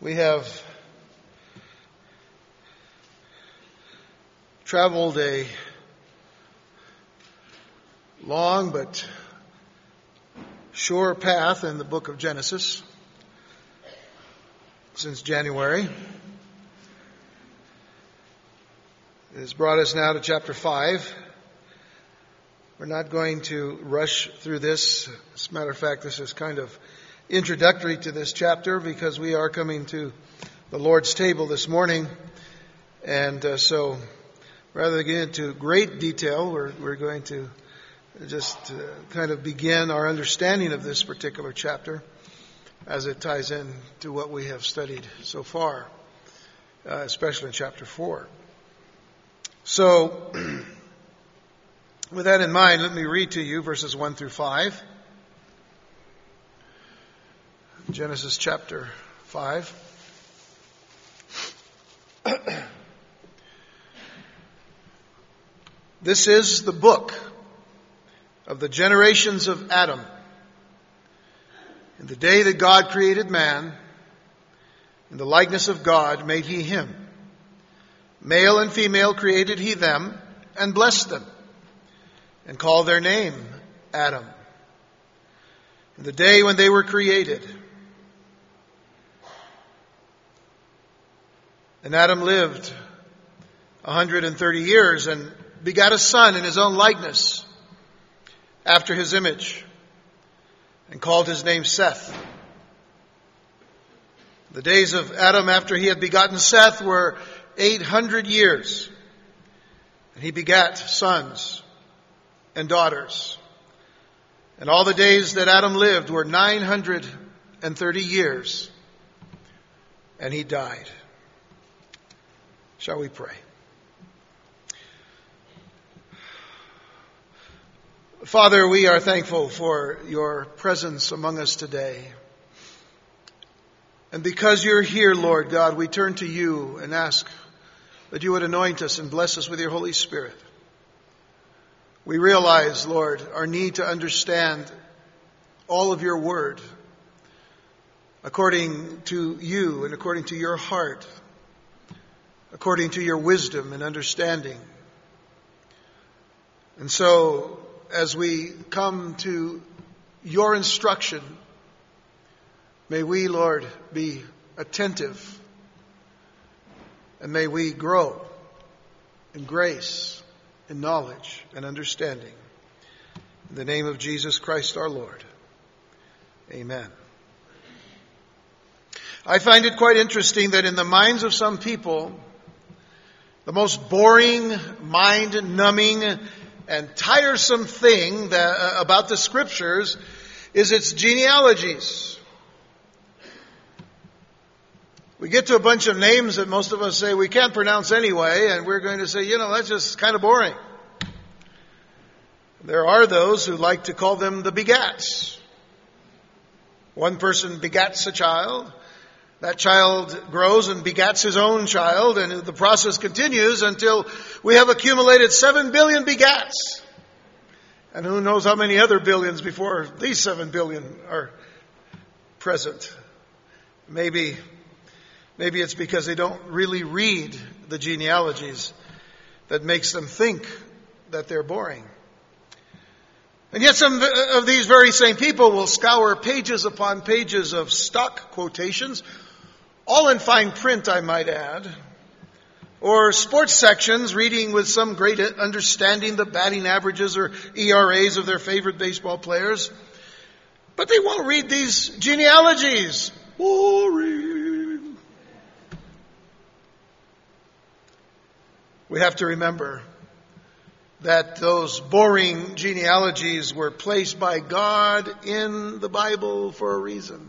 We have traveled a long but sure path in the book of Genesis since January. It has brought us now to chapter 5. We're not going to rush through this. As a matter of fact, this is kind of introductory to this chapter because we are coming to the Lord's table this morning. And so rather than get into great detail, we're going to just kind of begin our understanding of this particular chapter as it ties in to what we have studied so far, especially in chapter 4. So, with that in mind, let me read to you verses 1 through 5. Genesis chapter 5. This is the book of the generations of Adam. In the day that God created man, in the likeness of God made he him. Male and female created he them, and blessed them, and called their name Adam. In the day when they were created. And Adam lived 130 years and begat a son in his own likeness, after his image, and called his name Seth. The days of Adam after he had begotten Seth were 800 years, and he begat sons and daughters. And all the days that Adam lived were 930 years, and he died. Shall we pray? Father, we are thankful for your presence among us today. And because you're here, Lord God, we turn to you and ask that you would anoint us and bless us with your Holy Spirit. We realize, Lord, our need to understand all of your word according to you and according to your heart, according to your wisdom and understanding. And so, as we come to your instruction, may we, Lord, be attentive, and may we grow in grace, in knowledge, and understanding. In the name of Jesus Christ our Lord. Amen. I find it quite interesting that in the minds of some people, the most boring, mind-numbing, and tiresome thing about the Scriptures is its genealogies. We get to a bunch of names that most of us say we can't pronounce anyway, and we're going to say, that's just kind of boring. There are those who like to call them the begats. One person begats a child. That child grows and begats his own child, and the process continues until we have accumulated 7 billion begats. And who knows how many other billions before these 7 billion are present. Maybe it's because they don't really read the genealogies that makes them think that they're boring. And yet some of these very same people will scour pages upon pages of stock quotations, all in fine print, I might add, or sports sections reading with some great understanding the batting averages or ERAs of their favorite baseball players. But they won't read these genealogies. Boring. We have to remember that those boring genealogies were placed by God in the Bible for a reason.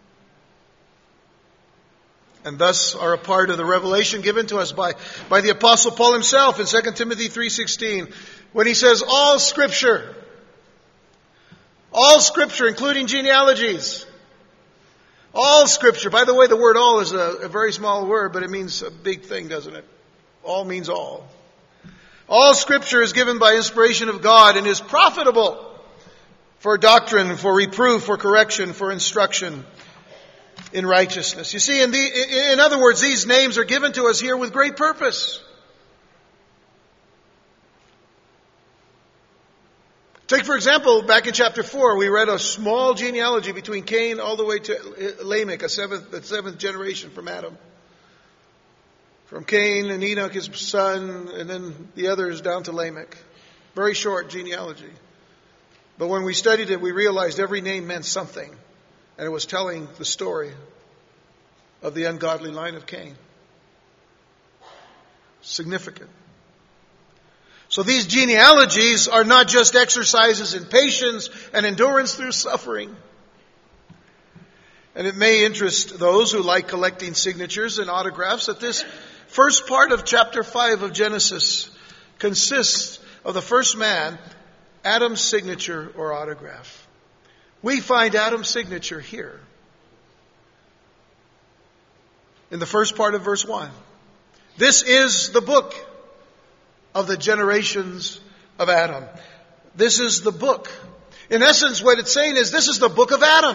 And thus are a part of the revelation given to us by the Apostle Paul himself in 2 Timothy 3:16, when he says, all Scripture, including genealogies, all Scripture. By the way, the word all is a very small word, but it means a big thing, doesn't it? All means all. All Scripture is given by inspiration of God and is profitable for doctrine, for reproof, for correction, for instruction, in righteousness. You see, in other words, these names are given to us here with great purpose. Take, for example, back in chapter 4, we read a small genealogy between Cain all the way to Lamech, the seventh generation from Adam. From Cain and Enoch, his son, and then the others down to Lamech. Very short genealogy. But when we studied it, we realized every name meant something. And it was telling the story of the ungodly line of Cain. Significant. So these genealogies are not just exercises in patience and endurance through suffering. And it may interest those who like collecting signatures and autographs that this first part of chapter 5 of Genesis consists of the first man, Adam's signature or autograph. We find Adam's signature here in the first part of verse 1. This is the book of the generations of Adam. This is the book. In essence, what it's saying is this is the book of Adam.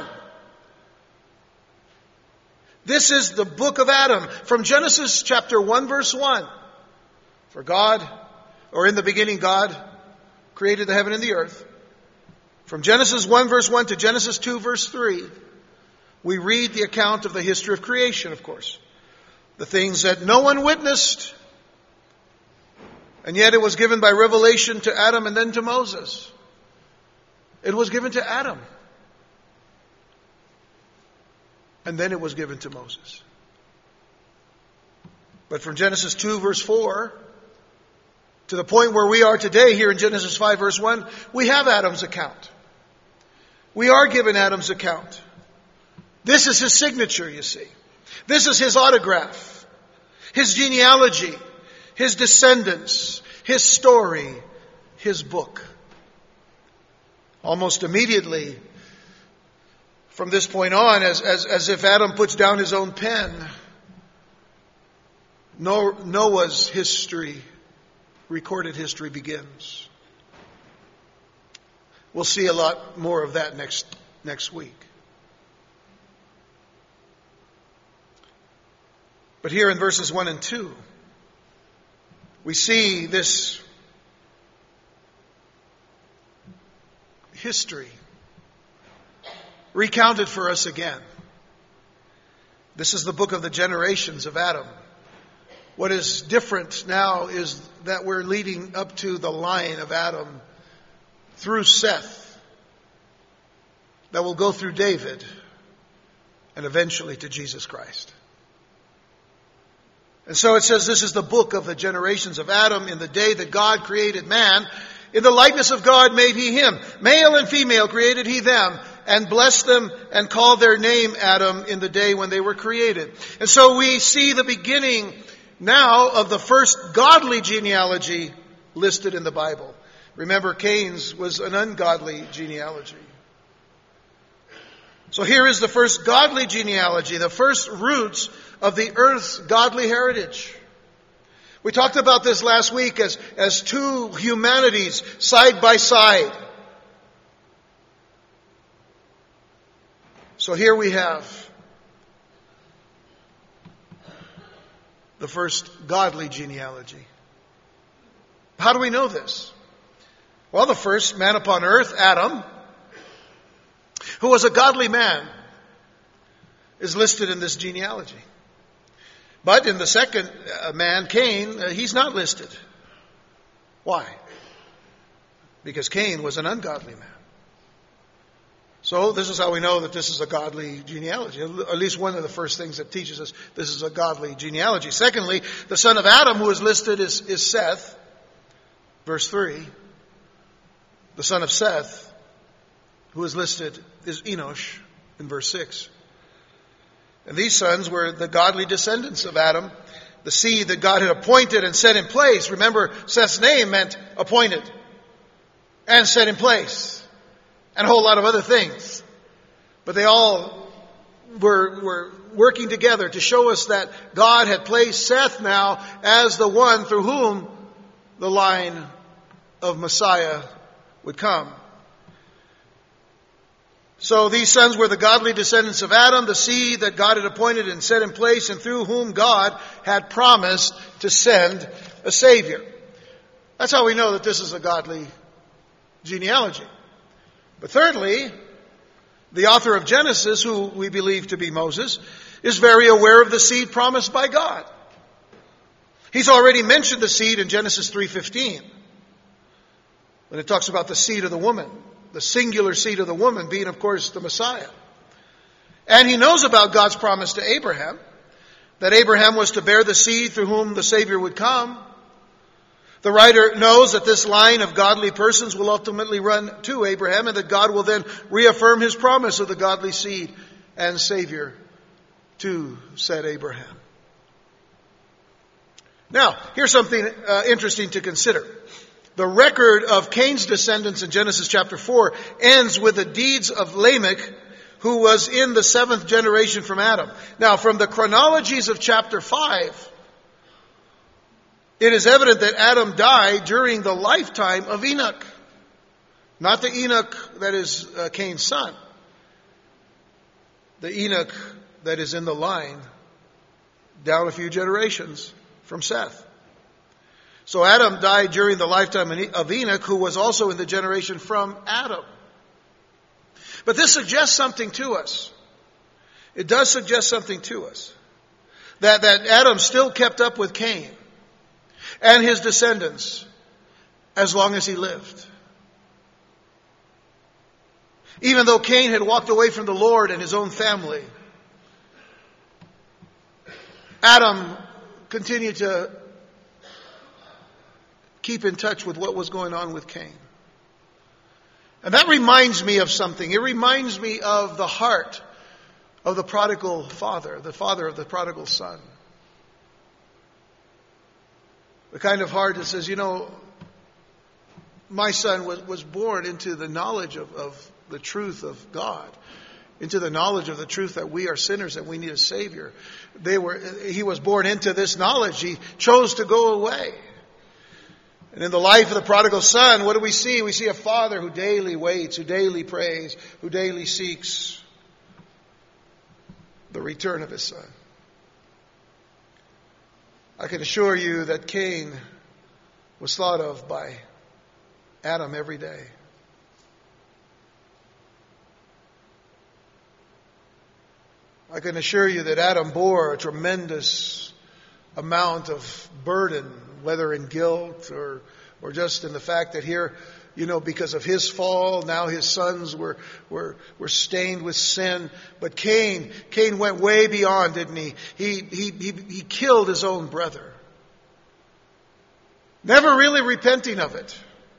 This is the book of Adam. From Genesis chapter 1 verse 1. For God, or in the beginning God, created the heaven and the earth. From Genesis 1 verse 1 to Genesis 2 verse 3, we read the account of the history of creation, of course. The things that no one witnessed, and yet it was given by revelation to Adam and then to Moses. It was given to Adam. And then it was given to Moses. But from Genesis 2 verse 4 to the point where we are today here in Genesis 5 verse 1, we have Adam's account. We are given Adam's account. This is his signature, you see. This is his autograph, his genealogy, his descendants, his story, his book. Almost immediately from this point on, as if Adam puts down his own pen, Noah's history, recorded history, begins. We'll see a lot more of that next week. But here in verses 1 and 2, we see this history recounted for us again. This is the book of the generations of Adam. What is different now is that we're leading up to the line of Adam through Seth that will go through David and eventually to Jesus Christ. And so it says this is the book of the generations of Adam. In the day that God created man, in the likeness of God made he him. Male and female created he them, and blessed them and called their name Adam in the day when they were created. And so we see the beginning now of the first godly genealogy listed in the Bible. Remember, Cain's was an ungodly genealogy. So here is the first godly genealogy, the first roots of the earth's godly heritage. We talked about this last week as two humanities side by side. So here we have the first godly genealogy. How do we know this? Well, the first man upon earth, Adam, who was a godly man, is listed in this genealogy. But in the second man, Cain, he's not listed. Why? Because Cain was an ungodly man. So this is how we know that this is a godly genealogy. At least one of the first things that teaches us this is a godly genealogy. Secondly, the son of Adam who is listed is Seth, verse 3. The son of Seth who is listed is Enosh in verse 6. And these sons were the godly descendants of Adam, the seed that God had appointed and set in place. Remember, Seth's name meant appointed and set in place and a whole lot of other things. But they all were working together to show us that God had placed Seth now as the one through whom the line of Messiah would come. So these sons were the godly descendants of Adam, the seed that God had appointed and set in place, and through whom God had promised to send a Savior. That's how we know that this is a godly genealogy. But thirdly, the author of Genesis, who we believe to be Moses, is very aware of the seed promised by God. He's already mentioned the seed in Genesis 3:15, when it talks about the seed of the woman, the singular seed of the woman being, of course, the Messiah. And he knows about God's promise to Abraham, that Abraham was to bear the seed through whom the Savior would come. The writer knows that this line of godly persons will ultimately run to Abraham, and that God will then reaffirm his promise of the godly seed and Savior to said Abraham. Now, here's something interesting to consider. The record of Cain's descendants in Genesis chapter 4 ends with the deeds of Lamech, who was in the 7th generation from Adam. Now, from the chronologies of chapter 5, it is evident that Adam died during the lifetime of Enoch. Not the Enoch that is Cain's son. The Enoch that is in the line down a few generations from Seth. So Adam died during the lifetime of Enoch, who was also in the generation from Adam. But this suggests something to us. It does suggest something to us. That Adam still kept up with Cain and his descendants as long as he lived. Even though Cain had walked away from the Lord and his own family, Adam continued to keep in touch with what was going on with Cain. And that reminds me of something. It reminds me of the heart of the prodigal father, the father of the prodigal son. The kind of heart that says, my son was born into the knowledge of the truth of God, into the knowledge of the truth that we are sinners, that we need a Savior. He was born into this knowledge. He chose to go away. And in the life of the prodigal son, what do we see? We see a father who daily waits, who daily prays, who daily seeks the return of his son. I can assure you that Cain was thought of by Adam every day. I can assure you that Adam bore a tremendous amount of burden, whether in guilt or just in the fact that here, because of his fall, now his sons were stained with sin. But Cain went way beyond, didn't he? He killed his own brother. Never really repenting of it.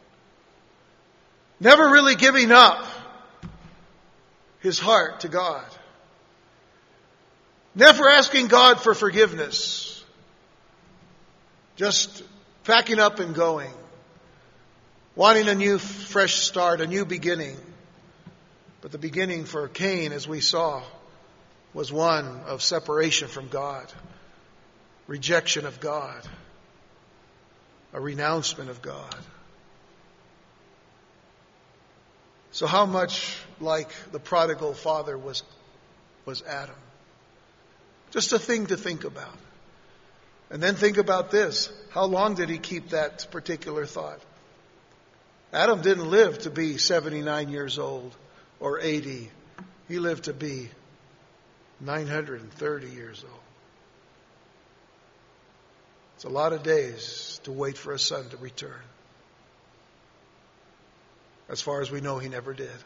Never really giving up his heart to God. Never asking God for forgiveness. Just packing up and going. Wanting a new fresh start, a new beginning. But the beginning for Cain, as we saw, was one of separation from God. Rejection of God. A renouncement of God. So how much like the prodigal father was Adam? Just a thing to think about. And then think about this. How long did he keep that particular thought? Adam didn't live to be 79 years old or 80. He lived to be 930 years old. It's a lot of days to wait for a son to return. As far as we know, he never did.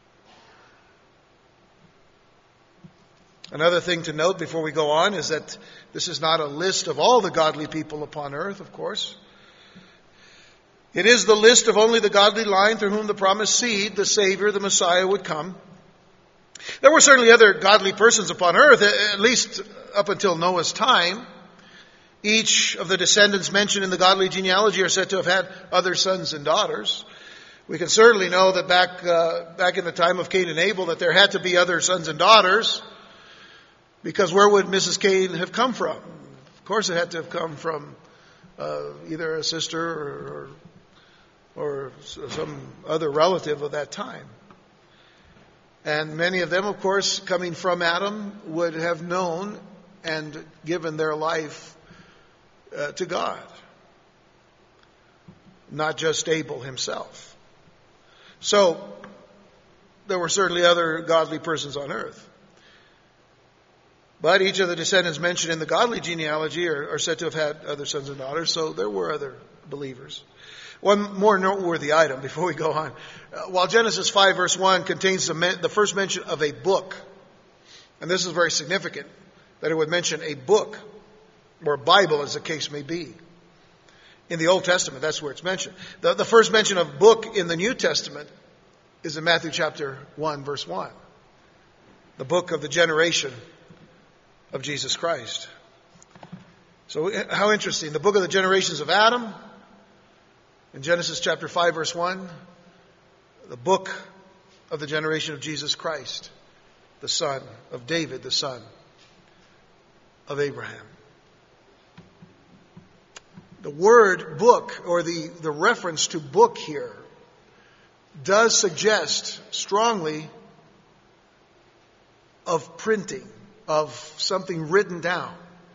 Another thing to note before we go on is that this is not a list of all the godly people upon earth, of course. It is the list of only the godly line through whom the promised seed, the Savior, the Messiah, would come. There were certainly other godly persons upon earth, at least up until Noah's time. Each of the descendants mentioned in the godly genealogy are said to have had other sons and daughters. We can certainly know that back in the time of Cain and Abel that there had to be other sons and daughters. Because where would Mrs. Cain have come from? Of course it had to have come from either a sister or some other relative of that time. And many of them, of course, coming from Adam, would have known and given their life to God. Not just Abel himself. So, there were certainly other godly persons on earth. But each of the descendants mentioned in the godly genealogy are said to have had other sons and daughters, so there were other believers. One more noteworthy item before we go on. While Genesis 5 verse 1 contains the first mention of a book, and this is very significant, that it would mention a book, or Bible as the case may be. In the Old Testament, that's where it's mentioned. The first mention of book in the New Testament is in Matthew chapter 1 verse 1. The book of the generation of Jesus Christ. So how interesting. The book of the generations of Adam in Genesis chapter 5 verse 1. The book of the generation of Jesus Christ, the son of David, the son of Abraham. The word book, or the reference to book here, does suggest strongly of printing, of something written down.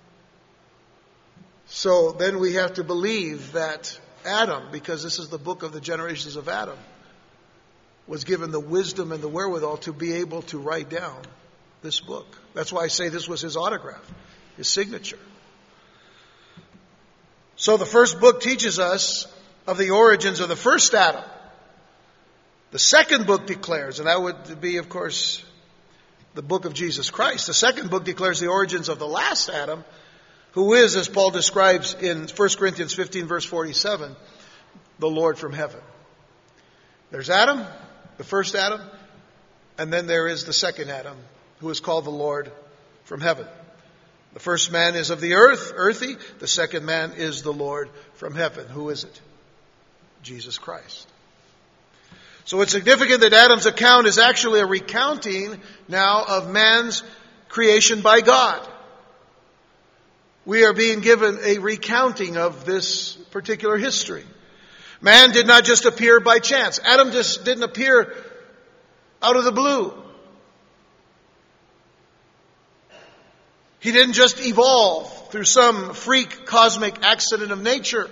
So then we have to believe that Adam, because this is the book of the generations of Adam, was given the wisdom and the wherewithal to be able to write down this book. That's why I say this was his autograph, his signature. So the first book teaches us of the origins of the first Adam. The second book declares, and that would be, of course, the book of Jesus Christ. The second book declares the origins of the last Adam, who is, as Paul describes in 1 Corinthians 15, verse 47, the Lord from heaven. There's Adam, the first Adam, and then there is the second Adam, who is called the Lord from heaven. The first man is of the earth, earthy. The second man is the Lord from heaven. Who is it? Jesus Christ. So it's significant that Adam's account is actually a recounting now of man's creation by God. We are being given a recounting of this particular history. Man did not just appear by chance. Adam just didn't appear out of the blue. He didn't just evolve through some freak cosmic accident of nature.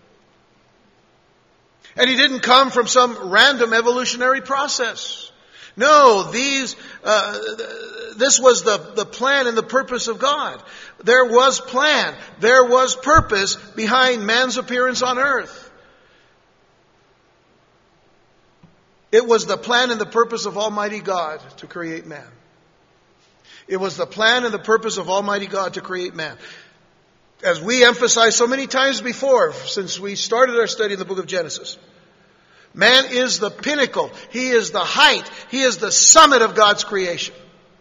And he didn't come from some random evolutionary process. No, this was the plan and the purpose of God. There was plan. There was purpose behind man's appearance on earth. It was the plan and the purpose of Almighty God to create man. It was the plan and the purpose of Almighty God to create man. As we emphasized so many times before, since we started our study in the book of Genesis, man is the pinnacle. He is the height. He is the summit of God's creation.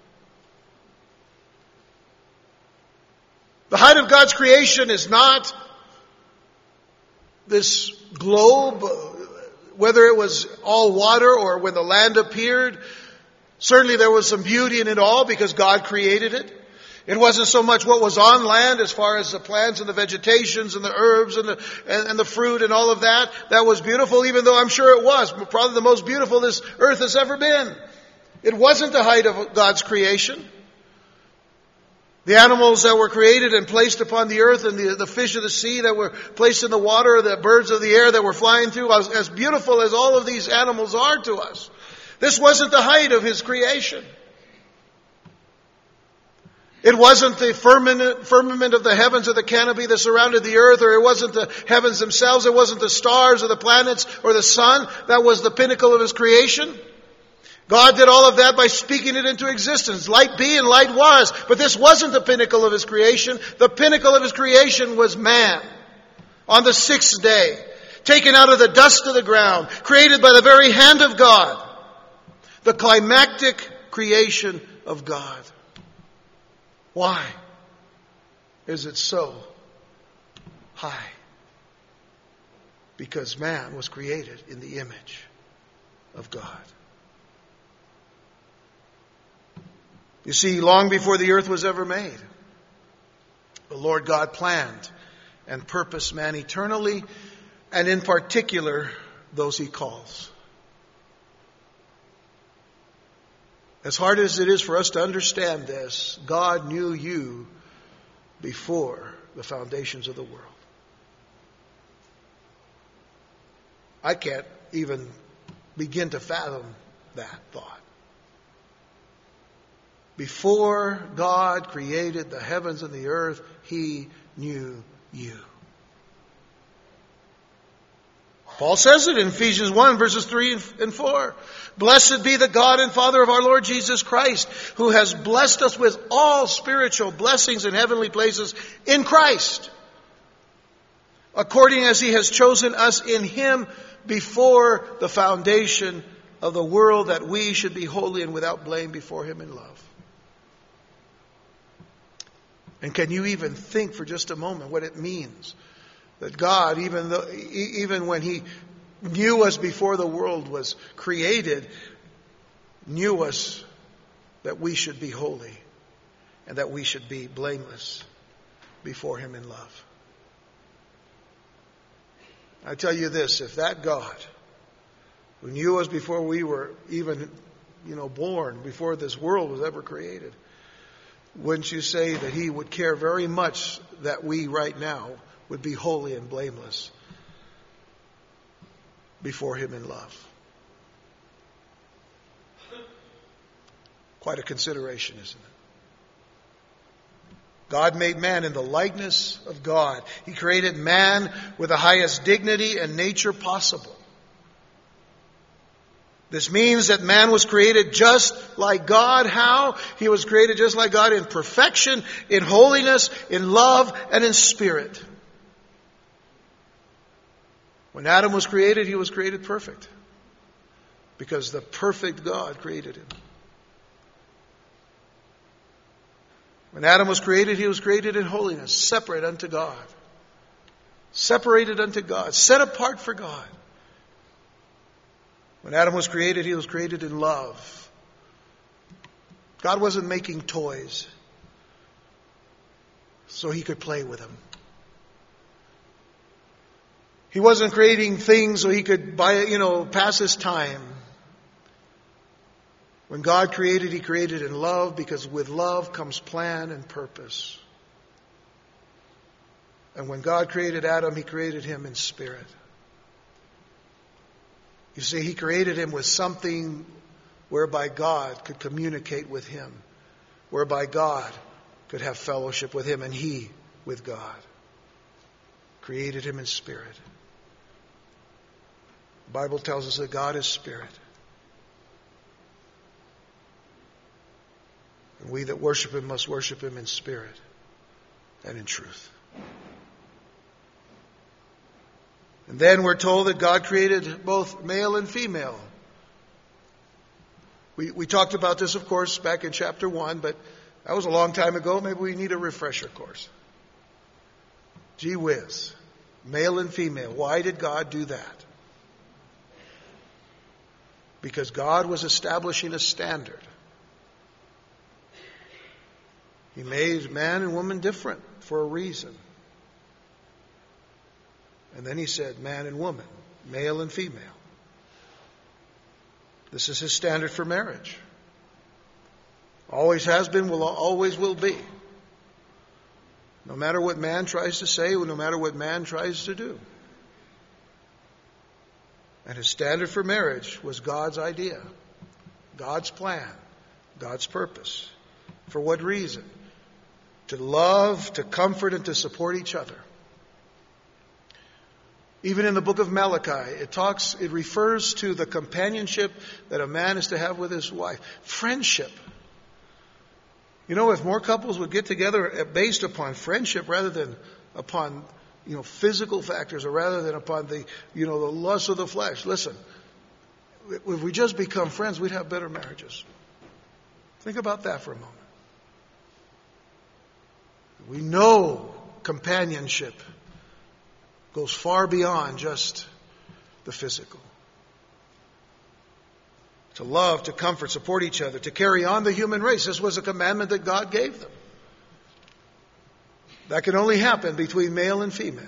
The height of God's creation is not this globe, whether it was all water or when the land appeared. Certainly there was some beauty in it all because God created it. It wasn't so much what was on land as far as the plants and the vegetations and the herbs and the fruit and all of that. That was beautiful, even though I'm sure it was. Probably the most beautiful this earth has ever been. It wasn't the height of God's creation. The animals that were created and placed upon the earth, and the fish of the sea that were placed in the water, the birds of the air that were flying through, as beautiful as all of these animals are to us, this wasn't the height of His creation. It wasn't the firmament of the heavens or the canopy that surrounded the earth, or it wasn't the heavens themselves, it wasn't the stars or the planets or the sun that was the pinnacle of His creation. God did all of that by speaking it into existence. Light be and light was. But this wasn't the pinnacle of His creation. The pinnacle of His creation was man. On the sixth day, taken out of the dust of the ground, created by the very hand of God. The climactic creation of God. Why is it so high? Because man was created in the image of God. You see, long before the earth was ever made, the Lord God planned and purposed man eternally, and in particular, those He calls. As hard as it is for us to understand this, God knew you before the foundations of the world. I can't even begin to fathom that thought. Before God created the heavens and the earth, He knew you. Paul says it in Ephesians 1, verses 3 and 4. Blessed be the God and Father of our Lord Jesus Christ, who has blessed us with all spiritual blessings in heavenly places in Christ, according as He has chosen us in Him before the foundation of the world, that we should be holy and without blame before Him in love. And can you even think for just a moment what it means that God, even when He knew us before the world was created, knew us that we should be holy and that we should be blameless before Him in love? I tell you this, if that God, who knew us before we were even, born, before this world was ever created, wouldn't you say that He would care very much that we right now would be holy and blameless before Him in love? Quite a consideration, isn't it? God made man in the likeness of God. He created man with the highest dignity and nature possible. This means that man was created just like God. How? He was created just like God in perfection, in holiness, in love, and in spirit. When Adam was created, he was created perfect, because the perfect God created him. When Adam was created, he was created in holiness, separate unto God. Separated unto God, set apart for God. When Adam was created, he was created in love. God wasn't making toys so he could play with them. He wasn't creating things so he could pass his time. When God created, He created in love, because with love comes plan and purpose. And when God created Adam, He created him in spirit. You see, He created him with something whereby God could communicate with him, whereby God could have fellowship with him and he with God. Created him in spirit. The Bible tells us that God is spirit. And we that worship Him must worship Him in spirit and in truth. And then we're told that God created both male and female. We talked about this, of course, back in chapter 1, but that was a long time ago. Maybe we need a refresher course. Gee whiz. Male and female. Why did God do that? Because God was establishing a standard. He made man and woman different for a reason. And then He said man and woman, male and female. This is His standard for marriage. Always has been, always will be. No matter what man tries to say, no matter what man tries to do. And His standard for marriage was God's idea, God's plan, God's purpose. For what reason? To love, to comfort, and to support each other. Even in the book of Malachi, it refers to the companionship that a man is to have with his wife. Friendship. If more couples would get together based upon friendship rather than upon, physical factors, or rather than upon the lust of the flesh. Listen, if we just become friends, we'd have better marriages. Think about that for a moment. We know companionship goes far beyond just the physical. To love, to comfort, support each other, to carry on the human race. This was a commandment that God gave them. That can only happen between male and female.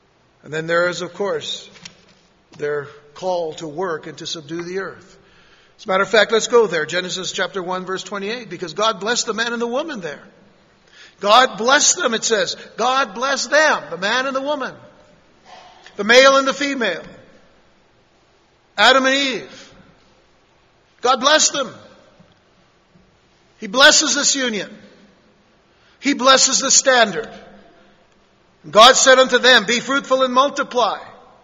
And then there is, of course, their call to work and to subdue the earth. As a matter of fact, let's go there. Genesis chapter 1, verse 28, because God blessed the man and the woman there. God blessed them, it says. God blessed them, the man and the woman, the male and the female, Adam and Eve. God blessed them. He blesses this union. He blesses the standard. God said unto them, be fruitful and multiply.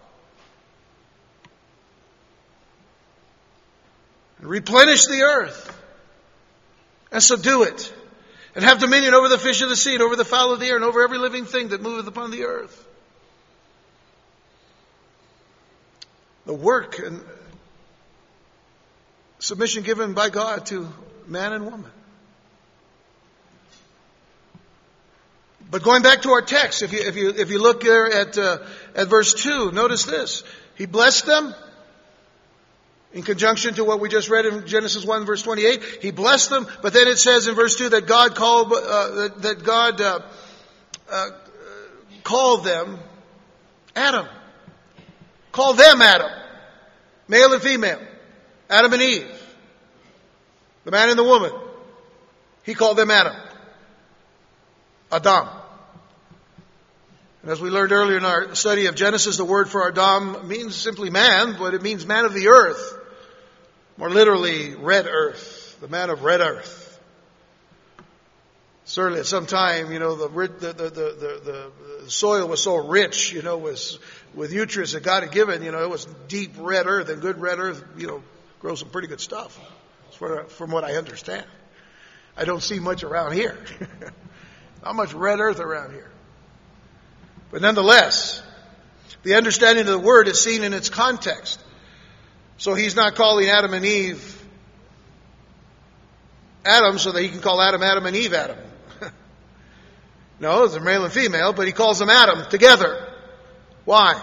And replenish the earth. And subdue it. And have dominion over the fish of the sea, and over the fowl of the air, and over every living thing that moveth upon the earth. The work and submission given by God to man and woman. But going back to our text, if you look there at verse 2, notice this. He blessed them in conjunction to what we just read in Genesis 1 verse 28. He blessed them, but then it says in verse 2 that God called them Adam. Called them Adam. Male and female. Adam and Eve. The man and the woman. He called them Adam. Adam. And as we learned earlier in our study of Genesis, the word for Adam means simply man, but it means man of the earth. More literally, red earth. The man of red earth. Certainly at some time, the soil was so rich, with nutrients that God had given, it was deep red earth, and good red earth, grows some pretty good stuff. From what I understand. I don't see much around here. Not much red earth around here. But nonetheless, the understanding of the word is seen in its context. So he's not calling Adam and Eve Adam so that he can call Adam and Eve Adam. No, they're male and female, but he calls them Adam together. Why?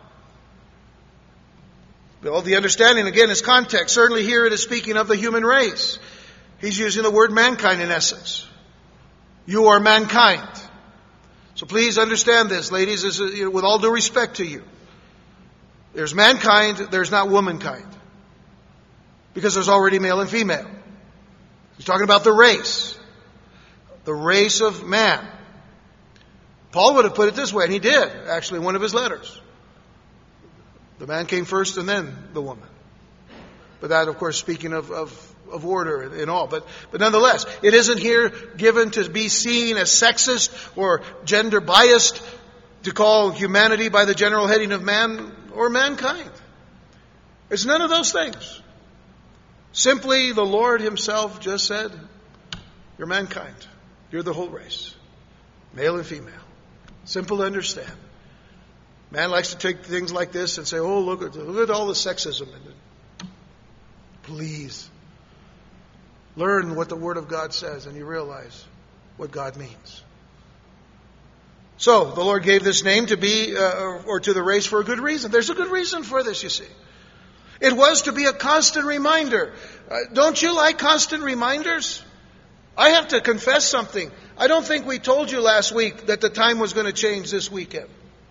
Well, the understanding again is context. Certainly here it is speaking of the human race. He's using the word mankind in essence. You are mankind. So please understand this, ladies, with all due respect to you. There's mankind, there's not womankind. Because there's already male and female. He's talking about the race. The race of man. Paul would have put it this way, and he did, actually, in one of his letters. The man came first and then the woman. But that, of course, speaking of order and all. But nonetheless, it isn't here given to be seen as sexist or gender biased to call humanity by the general heading of man or mankind. It's none of those things. Simply the Lord himself just said, you're mankind. You're the whole race. Male and female. Simple to understand. Man likes to take things like this and say, oh, look at all the sexism in it. Please. Learn what the Word of God says and you realize what God means. So, the Lord gave this name to be, or to the race for a good reason. There's a good reason for this, you see. It was to be a constant reminder. Don't you like constant reminders? I have to confess something. I don't think we told you last week that the time was going to change this weekend.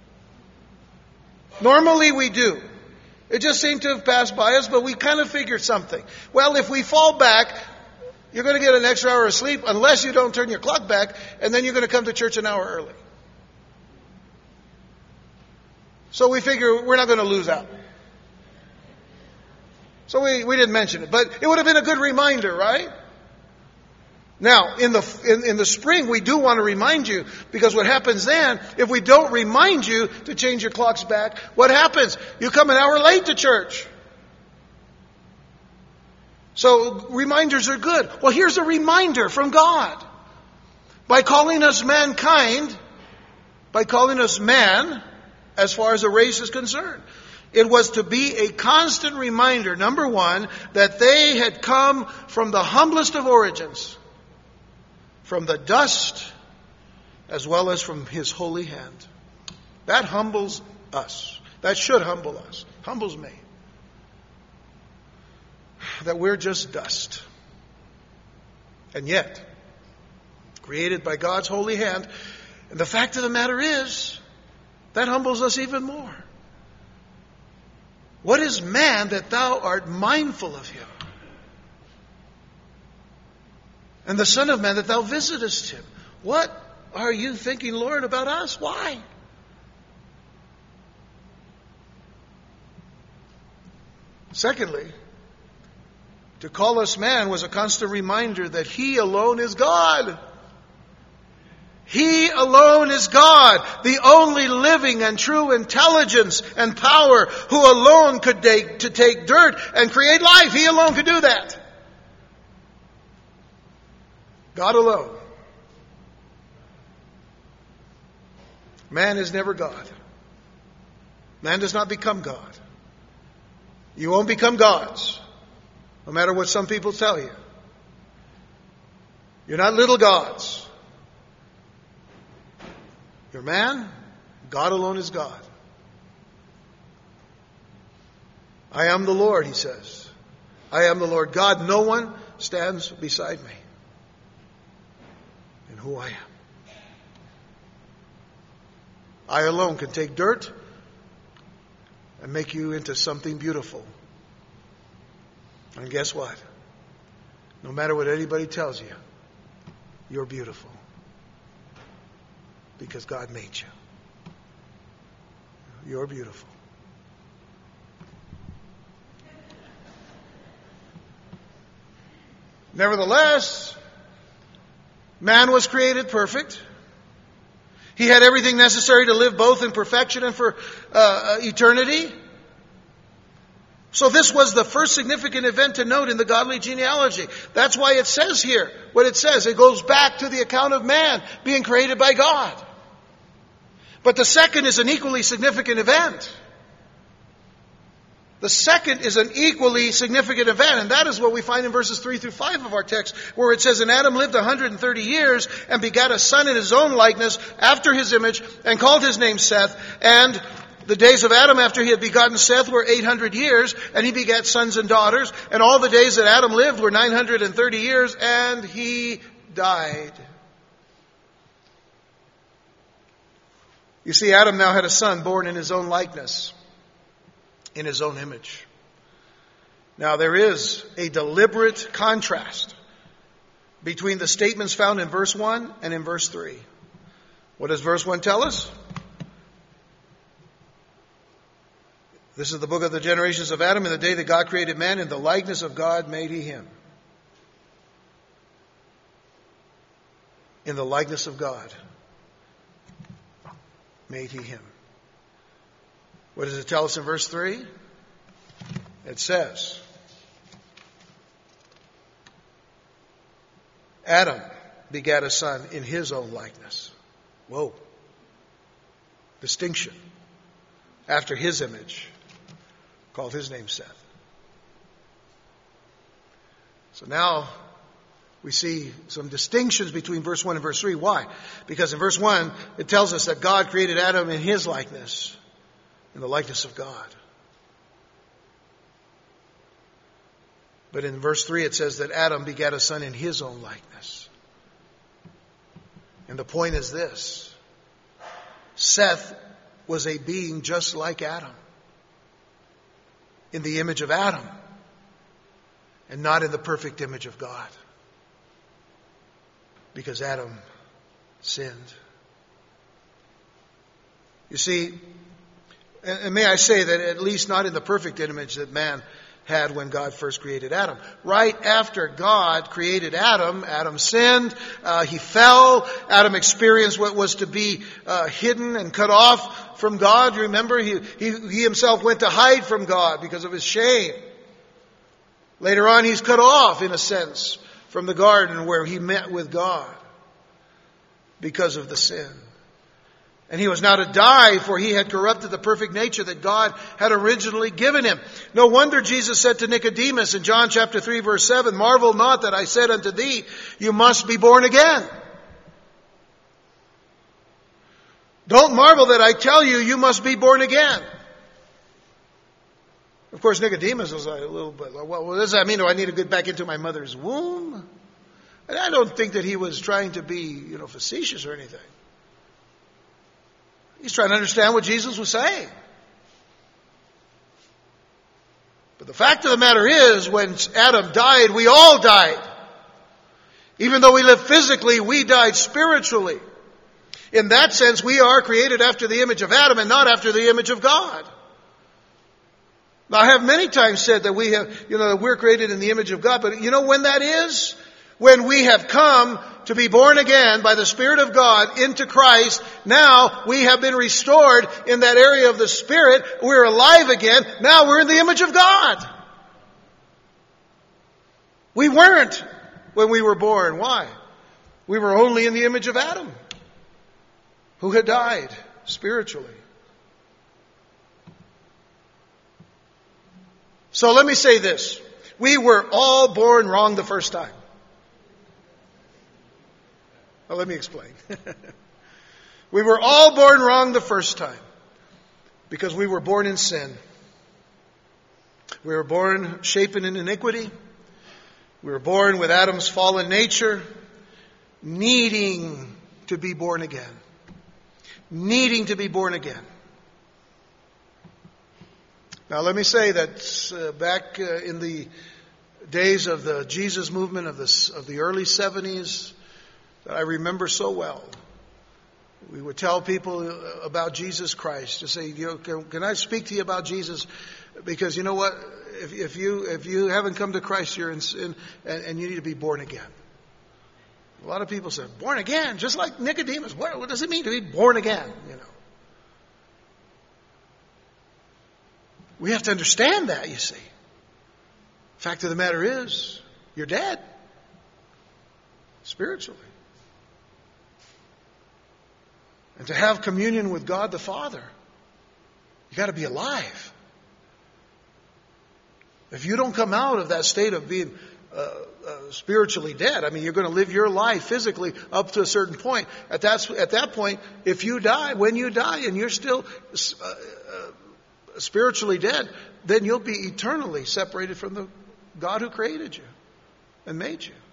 Normally we do. It just seemed to have passed by us, but we kind of figured something. Well, if we fall back, you're going to get an extra hour of sleep unless you don't turn your clock back, and then you're going to come to church an hour early. So we figure we're not going to lose out. So we didn't mention it, but it would have been a good reminder, right? Now, in the spring, we do want to remind you, because what happens then, if we don't remind you to change your clocks back, what happens? You come an hour late to church. So reminders are good. Well, here's a reminder from God. By calling us mankind, by calling us man, as far as the race is concerned, it was to be a constant reminder, number one, that they had come from the humblest of origins, from the dust, as well as from His holy hand. That humbles us. That should humble us. Humbles me. That we're just dust. And yet, created by God's holy hand. And the fact of the matter is, that humbles us even more. What is man that thou art mindful of him? And the Son of Man that thou visitest him. What are you thinking, Lord, about us? Why? Secondly, to call us man was a constant reminder that He alone is God. He alone is God, the only living and true intelligence and power, who alone could take dirt and create life. He alone could do that. God alone. Man is never God. Man does not become God. You won't become gods, no matter what some people tell you. You're not little gods. You're man. God alone is God. I am the Lord, He says. I am the Lord God. No one stands beside me in who I am. I alone can take dirt and make you into something beautiful. And guess what? No matter what anybody tells you, you're beautiful. Because God made you. You're beautiful. Nevertheless, man was created perfect. He had everything necessary to live both in perfection and for eternity. So this was the first significant event to note in the godly genealogy. That's why it says here what it says. It goes back to the account of man being created by God. But the second is an equally significant event. The second is an equally significant event, and that is what we find in verses 3 through 5 of our text, where it says, And Adam lived 130 years, and begat a son in his own likeness, after his image, and called his name Seth. And the days of Adam after he had begotten Seth were 800 years, and he begat sons and daughters. And all the days that Adam lived were 930 years, and he died. You see, Adam now had a son born in his own likeness, in his own image. Now there is a deliberate contrast between the statements found in verse 1 and in verse 3. What does verse 1 tell us? This is the book of the generations of Adam. In the day that God created man, in the likeness of God made He him. In the likeness of God made He him. What does it tell us in verse 3? It says, Adam begat a son in his own likeness. Whoa. Distinction. After his image. Called his name Seth. So now we see some distinctions between verse 1 and verse 3. Why? Because in verse 1 it tells us that God created Adam in His likeness. In the likeness of God. But in verse 3 it says that Adam begat a son in his own likeness. And the point is this. Seth was a being just like Adam. In the image of Adam. And not in the perfect image of God. Because Adam sinned. You see, and may I say that at least not in the perfect image that man had when God first created Adam. Right after God created Adam, Adam sinned, he fell, Adam experienced what was to be hidden and cut off from God. Remember, he himself went to hide from God because of his shame. Later on, he's cut off, in a sense, from the garden where he met with God because of the sin. And he was now to die, for he had corrupted the perfect nature that God had originally given him. No wonder Jesus said to Nicodemus in John chapter 3 verse 7, Marvel not that I said unto thee, you must be born again. Don't marvel that I tell you, you must be born again. Of course, Nicodemus was like a little bit, well, what does that mean? Do I need to get back into my mother's womb? And I don't think that he was trying to be, facetious or anything. He's trying to understand what Jesus was saying. But the fact of the matter is, when Adam died, we all died. Even though we live physically, we died spiritually. In that sense, we are created after the image of Adam and not after the image of God. Now, I have many times said that that we're created in the image of God, but you know when that is? When we have come to be born again by the Spirit of God into Christ. Now we have been restored in that area of the Spirit. We're alive again. Now we're in the image of God. We weren't when we were born. Why? We were only in the image of Adam, who had died spiritually. So let me say this. We were all born wrong the first time. Well, let me explain. We were all born wrong the first time because we were born in sin. We were born shapen in iniquity. We were born with Adam's fallen nature, needing to be born again. Needing to be born again. Now let me say that back in the days of the Jesus movement of the early 70s, that I remember so well, we would tell people about Jesus Christ, to say, can I speak to you about Jesus? Because you know what? If you haven't come to Christ, you're in sin, and you need to be born again. A lot of people say, born again, just like Nicodemus. What does it mean to be born again? We have to understand that, you see. Fact of the matter is, you're dead. Spiritually. And to have communion with God the Father, you got to be alive. If you don't come out of that state of being spiritually dead, you're going to live your life physically up to a certain point. At that point, if you die, when you die, and you're still spiritually dead, then you'll be eternally separated from the God who created you and made you.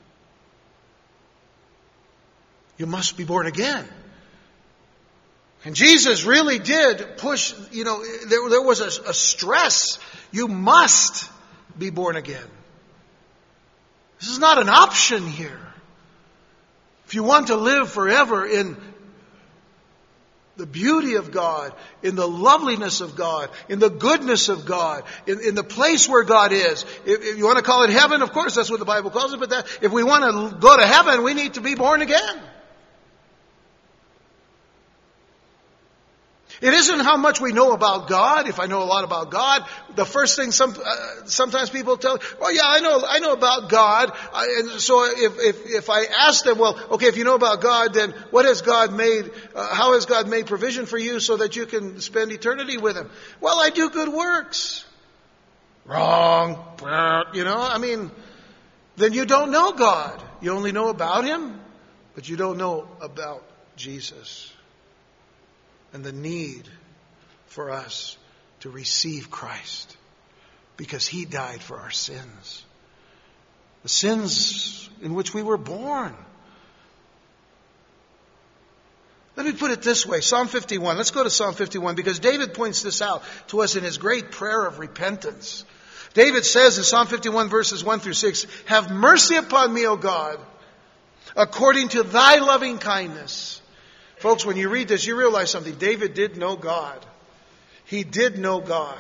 You must be born again. And Jesus really did push, there was a stress. You must be born again. This is not an option here. If you want to live forever in the beauty of God, in the loveliness of God, in the goodness of God, in the place where God is. If you want to call it heaven, of course, that's what the Bible calls it. But if we want to go to heaven, we need to be born again. It isn't how much we know about God. If I know a lot about God, the first thing sometimes people tell, well, yeah, I know about God. And so if I ask them, well, okay, if you know about God, then what has God made? How has God made provision for you so that you can spend eternity with Him? Well, I do good works. Wrong. Then you don't know God. You only know about Him, but you don't know about Jesus. And the need for us to receive Christ because He died for our sins. The sins in which we were born. Let me put it this way. Psalm 51. Let's go to Psalm 51 because David points this out to us in his great prayer of repentance. David says in Psalm 51 verses 1 through 6, "Have mercy upon me, O God, according to Thy loving kindness." Folks, when you read this, you realize something. David did know God. He did know God.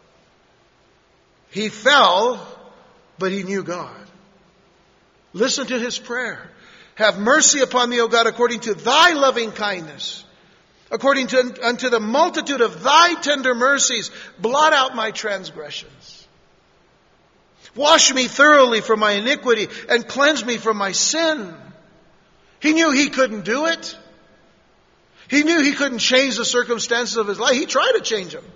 He fell, but he knew God. Listen to his prayer. "Have mercy upon me, O God, according to Thy loving kindness. According to unto the multitude of Thy tender mercies, blot out my transgressions. Wash me thoroughly from my iniquity and cleanse me from my sin." He knew he couldn't do it. He knew he couldn't change the circumstances of his life. He tried to change them.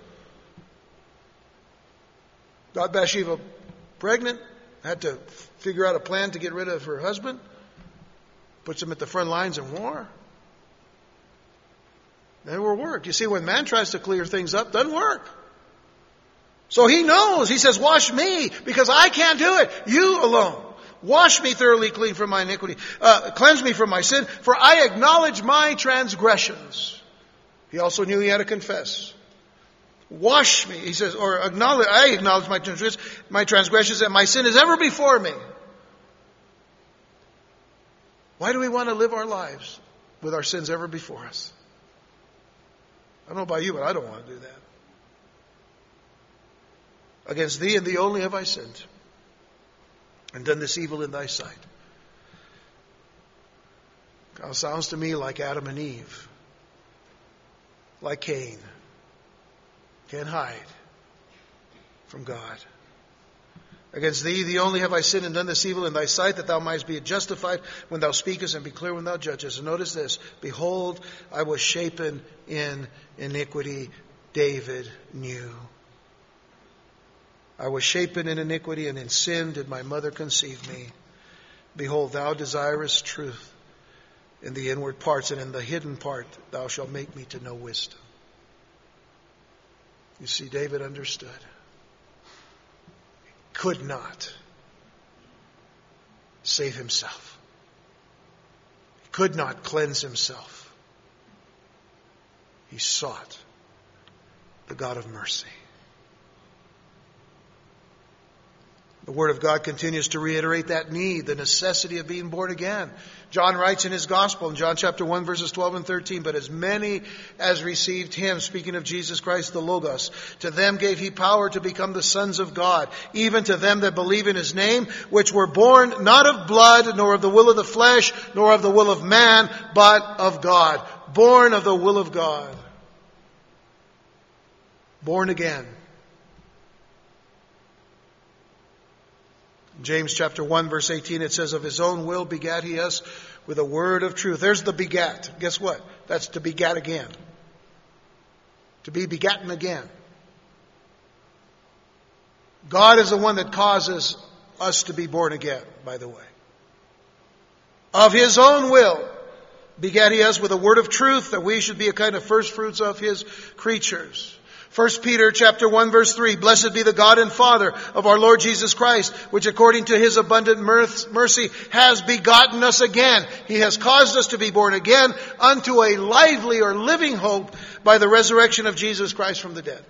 Got Bathsheba pregnant. Had to figure out a plan to get rid of her husband. Puts him at the front lines in war. Never worked. You see, when man tries to clear things up, it doesn't work. So he knows. He says, wash me because I can't do it. You alone. Wash me thoroughly clean from my iniquity. Cleanse me from my sin, for I acknowledge my transgressions. He also knew he had to confess. Wash me, he says, or I acknowledge my transgressions, and my sin is ever before me. Why do we want to live our lives with our sins ever before us? I don't know about you, but I don't want to do that. Against thee and thee only have I sinned, and done this evil in thy sight. It sounds to me like Adam and Eve, like Cain. Can't hide from God. Against thee, thee only have I sinned and done this evil in thy sight, that thou mightest be justified when thou speakest and be clear when thou judgest. And notice this, behold, I was shapen in iniquity, David knew. I was shapen in iniquity, and in sin did my mother conceive me. Behold, thou desirest truth in the inward parts, and in the hidden part thou shalt make me to know wisdom. You see, David understood. He could not save himself. He could not cleanse himself. He sought the God of mercy. The Word of God continues to reiterate that need, the necessity of being born again. John writes in his Gospel in John chapter 1 verses 12 and 13, but as many as received Him, speaking of Jesus Christ the Logos, to them gave He power to become the sons of God, even to them that believe in His name, which were born not of blood, nor of the will of the flesh, nor of the will of man, but of God. Born of the will of God. Born again. James chapter 1 verse 18, it says, of His own will begat He us with a word of truth. There's the begat. Guess what? That's to begat again. To be begotten again. God is the one that causes us to be born again, by the way. Of His own will begat He us with a word of truth, that we should be a kind of first fruits of His creatures. 1 Peter chapter 1 verse 3, blessed be the God and Father of our Lord Jesus Christ, which according to His abundant mercy has begotten us again. He has caused us to be born again unto a lively or living hope by the resurrection of Jesus Christ from the dead.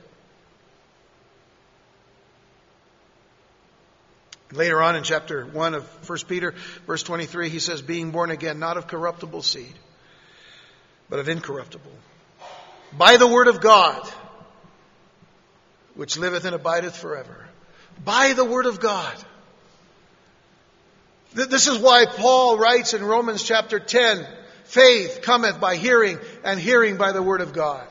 Later on in chapter 1 of 1 Peter verse 23, he says, being born again, not of corruptible seed, but of incorruptible, by the word of God, which liveth and abideth forever. By the word of God. This is why Paul writes in Romans chapter 10, faith cometh by hearing, and hearing by the word of God.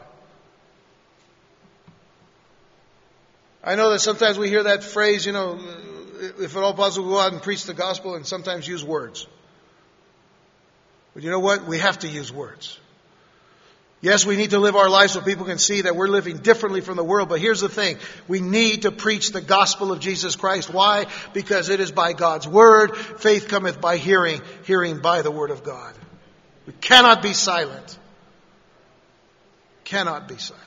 I know that sometimes we hear that phrase, if at all possible, go out and preach the gospel, and sometimes use words. But you know what? We have to use words. Yes, we need to live our lives so people can see that we're living differently from the world. But here's the thing. We need to preach the gospel of Jesus Christ. Why? Because it is by God's word. Faith cometh by hearing, hearing by the word of God. We cannot be silent. Cannot be silent.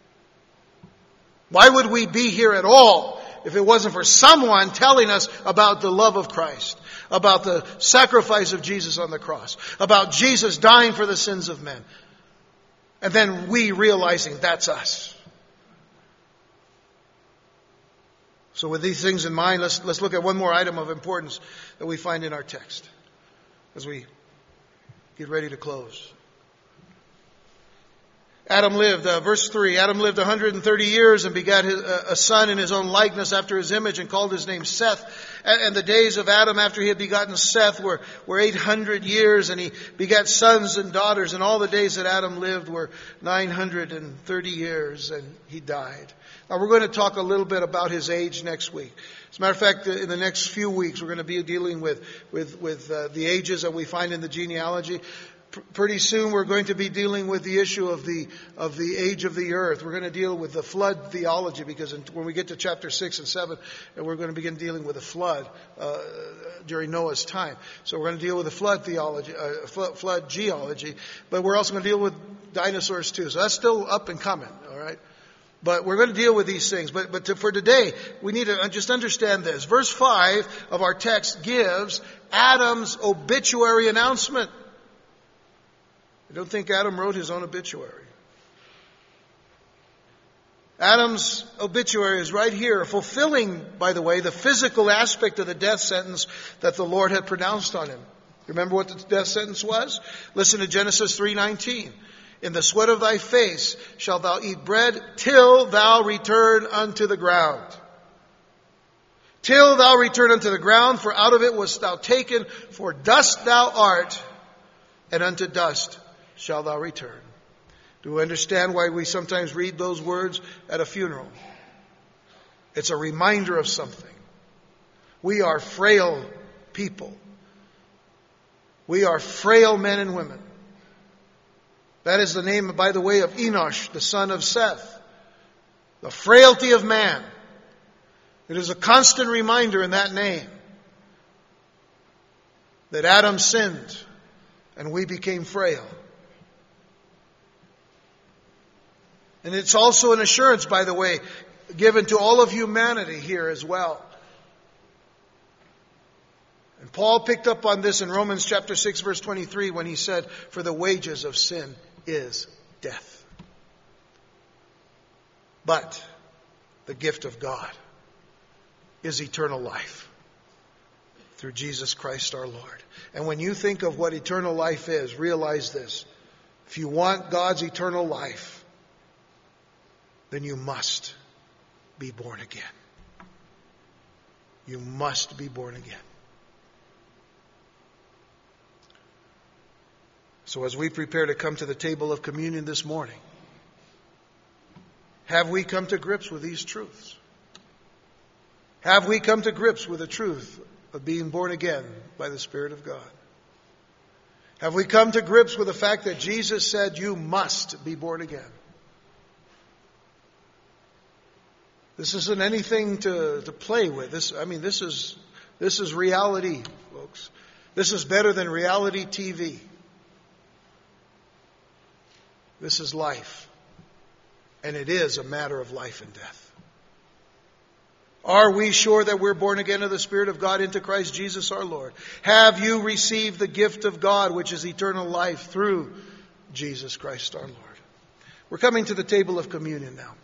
Why would we be here at all if it wasn't for someone telling us about the love of Christ, about the sacrifice of Jesus on the cross, about Jesus dying for the sins of men? And then we realizing that's us. So with these things in mind, let's look at one more item of importance that we find in our text as we get ready to close. Adam lived, verse 3, Adam lived 130 years and begat a son in his own likeness after his image, and called his name Seth. And the days of Adam after he had begotten Seth were 800 years, and he begat sons and daughters. And all the days that Adam lived were 930 years, and he died. Now we're going to talk a little bit about his age next week. As a matter of fact, in the next few weeks, we're going to be dealing with the ages that we find in the genealogy. Pretty soon we're going to be dealing with the issue of the age of the earth. We're going to deal with the flood theology, because when we get to chapter 6 and 7, we're going to begin dealing with the flood during Noah's time. So we're going to deal with the flood theology, flood geology, but we're also going to deal with dinosaurs too. So that's still up and coming, all right? But we're going to deal with these things. But for today, we need to just understand this. Verse 5 of our text gives Adam's obituary announcement. I don't think Adam wrote his own obituary. Adam's obituary is right here, fulfilling, by the way, the physical aspect of the death sentence that the Lord had pronounced on him. Remember what the death sentence was? Listen to Genesis 3:19. In the sweat of thy face shalt thou eat bread till thou return unto the ground. Till thou return unto the ground, for out of it wast thou taken, for dust thou art, and unto dust shalt thou return. Do you understand why we sometimes read those words at a funeral? It's a reminder of something. We are frail people. We are frail men and women. That is the name, by the way, of Enosh, the son of Seth. The frailty of man. It is a constant reminder in that name that Adam sinned and we became frail. And it's also an assurance, by the way, given to all of humanity here as well. And Paul picked up on this in Romans chapter 6, verse 23, when he said, for the wages of sin is death. But the gift of God is eternal life through Jesus Christ our Lord. And when you think of what eternal life is, realize this. If you want God's eternal life, then you must be born again. You must be born again. So as we prepare to come to the table of communion this morning, have we come to grips with these truths? Have we come to grips with the truth of being born again by the Spirit of God? Have we come to grips with the fact that Jesus said you must be born again? This isn't anything to play with. This is reality, folks. This is better than reality TV. This is life. And it is a matter of life and death. Are we sure that we're born again of the Spirit of God into Christ Jesus our Lord? Have you received the gift of God, which is eternal life through Jesus Christ our Lord? We're coming to the table of communion now.